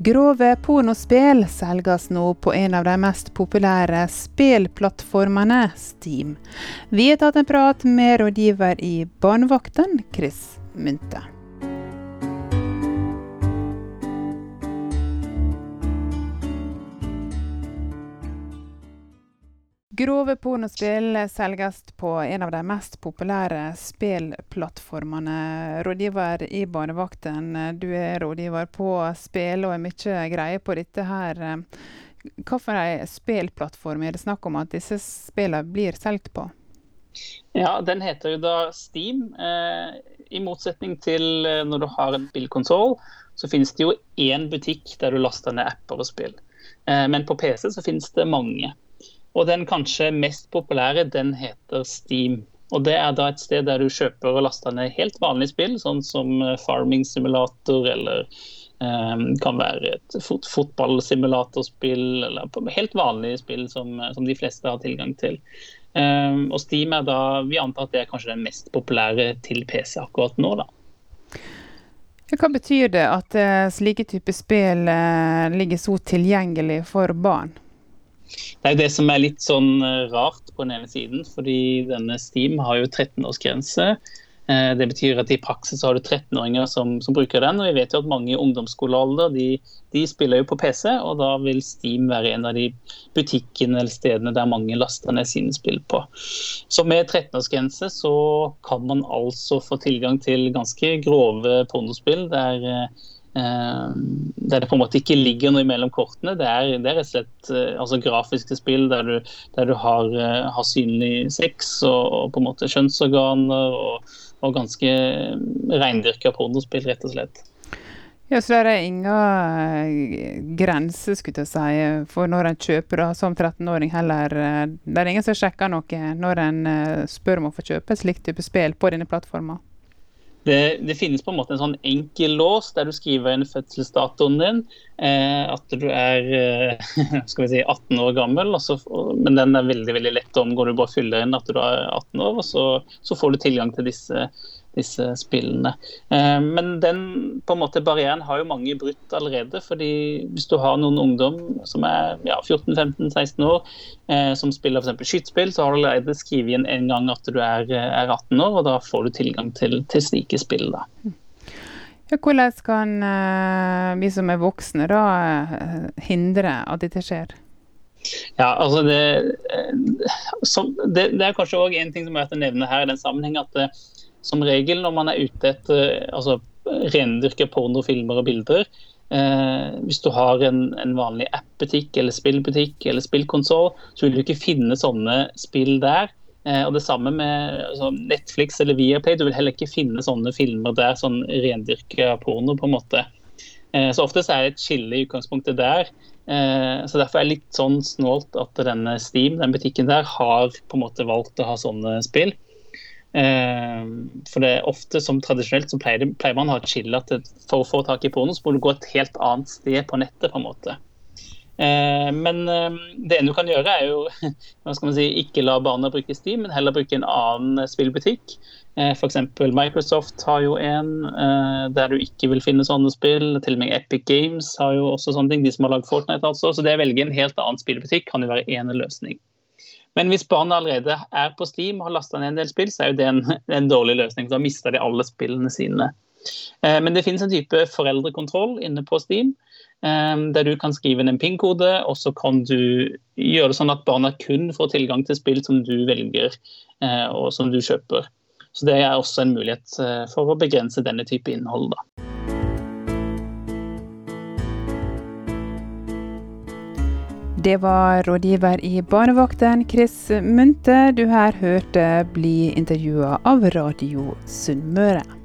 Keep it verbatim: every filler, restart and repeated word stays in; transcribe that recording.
Grove pornospill selges nå på en av de mest populære spillplattformene, Steam. Vi har tatt en prat med rådgiver i Barnevakten, Chris Munthe. Grove pornospill selges på en av de mest populære spillplattformene. Rådgiver i Barnevakten, du er rådgiver på spill og er mye greie på dette her. Hva for en spillplattform er det snakk om at disse spillene blir selgt på? Ja, den heter jo da Steam. Eh, I motsetning til når du har en spillkonsol, så finnes det jo en butikk der du laster ned apper og spill. Eh, men på P C så finnes det mange. Og den kanskje mest populære, den heter Steam. Og det er da et sted der du kjøper og laster ned helt vanlige spill, sånn som farming simulator, eller um, kan være et fot fotballsimulatorspill, eller helt vanlige spill som, som de fleste har tilgang til. Um, og Steam er da, vi antar at det er kanskje den mest populære til P C akkurat nå da. Hva betyr det at uh, slike typer spill uh, ligger så tilgjengelig for barn? Det er jo det som er litt sånn rart på den ene siden, fordi denne Steam har jo tretten-årsgrense. Det betyr at i praksis har du tretten-åringer som, som bruker den, og vi vet jo at mange i ungdomsskolealder, de, de spiller jo på P C, og da vil Steam være en av de butikkene eller stedene der mange laster ned sine spill på. Så med tretten-årsgrense så kan man altså få tilgang til ganske grove pornospill, der Uh, der det på en måte ikke ligger noe mellom kortene. Det er, det er rett og slett uh, altså grafiske spill der du, der du har, uh, har synlig sex og, og på en måte kjønnsorganer og, og ganske reindyrket pornospill, rett og slett. Ja, så det er ingen grenser, skulle jeg si, for når en kjøper da, som tretten-åring heller. Det er ingen som sjekker noe når en uh, spør om å få kjøpe et slikt type spill på denne plattformen. Det, det finnes på en måte en sånn enkel lås der du skriver inn fødselsdatoen din, eh, at du er eh, skal vi si, atten år gammel, og så, men den er veldig, veldig lett å omgå. Du bare fyller inn at du er atten år, og så, så får du tilgang til disse, disse spillene. Eh, men den på en måte barrieren har jo mange brutt allerede, fordi hvis du har noen ungdom som er ja, fjorten, femten, seksten år, eh, som spiller for eksempel skytspill, så har du allerede skrevet inn en gang at du er, er atten år, og da får du tilgang til, til slike spill da. Ja, hvordan kan uh, vi som er voksne da uh, hindre at dette skjer? Ja, altså det, som, det, det er kanskje også en ting som er verdt å nevne her i den sammenheng, at uh, som regel når man er ute etter uh, altså, rendyrke pornofilmer og bilder, uh, hvis du har en, en vanlig appbutikk eller spillbutikk eller spillkonsol, så vil du ikke finne sånne spill der. Og det samme med altså, Netflix eller Viaplay, du vil heller ikke finne sånne filmer der, sånn rendyrket porno på en måte. Så ofte så er det et skille i utgangspunktet der, så derfor er det litt sånn snålt at denne Steam, den butikken der, har på en måte valgt å ha sånne spill. For det er ofte som tradisjonelt så pleier, det, pleier man å ha et skille at det, for å få tak i porno så må du gå et helt annet sted på nettet på en måte. Eh, men eh, det ene du kan gjøre er jo hva skal man si, ikke la barna bruke Steam, men heller bruke en annen spillbutikk. Eh, for eksempel Microsoft har jo en eh, der du ikke vil finne sånne spill. Til og med Epic Games har jo også sånne ting, de som har laget Fortnite altså. Så det å velge en helt annen spillbutikk kan jo være en løsning. Men hvis barna allerede er på Steam og har lastet ned en del spill, så er jo det en, en dårlig løsning. Da mister de alle spillene sine. Eh, men det finnes en type foreldrekontroll inne på Steam, der du kan skrive inn en PIN-kode, og så kan du gjøre det sånn at barna kun får tilgang til spill som du velger og som du kjøper. Så det er også en mulighet for å begrense denne type innhold da. Det var rådgiver i Barnevakten, Chris Munthe. Du her hørte bli intervjuet av Radio Sunnmøre.